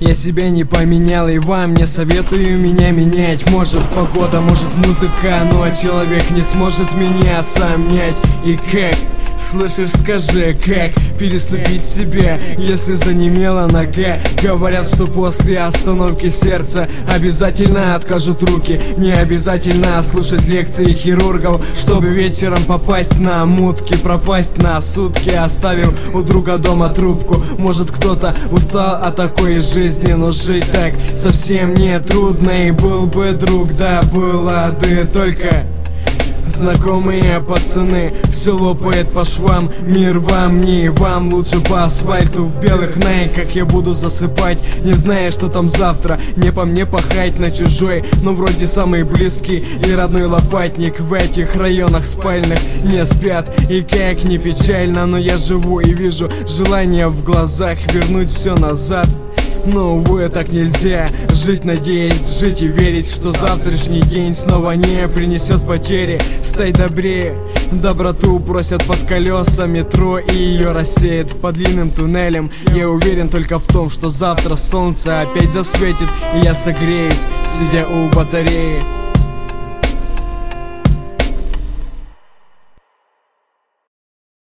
Я себя не поменял и вам не советую меня менять. Может погода, может музыка, но человек не сможет меня сомнять. И как? Слышишь, скажи, как переступить себя, если занемела нога? Говорят, что после остановки сердца обязательно откажут руки. Не обязательно слушать лекции хирургов, чтобы вечером попасть на мутки, пропасть на сутки. Оставил у друга дома трубку. Может, кто-то устал от такой жизни, но жить так совсем не трудно. И был бы друг, да было бы только знакомые пацаны. Все лопает по швам, мир вам, не вам. Лучше по асфальту в белых найках я буду засыпать, не зная, что там завтра. Не по мне пахать на чужой, но вроде самый близкий и родной лопатник. В этих районах спальных не спят, и как не печально, но я живу и вижу желание в глазах вернуть все назад. Но, увы, так нельзя. Жить, надеясь, жить и верить, что завтрашний день снова не принесет потери. Стай добрее, доброту бросят под колеса метро и ее рассеет по длинным туннелям. Я уверен только в том, что завтра солнце опять засветит, и я согреюсь, сидя у батареи.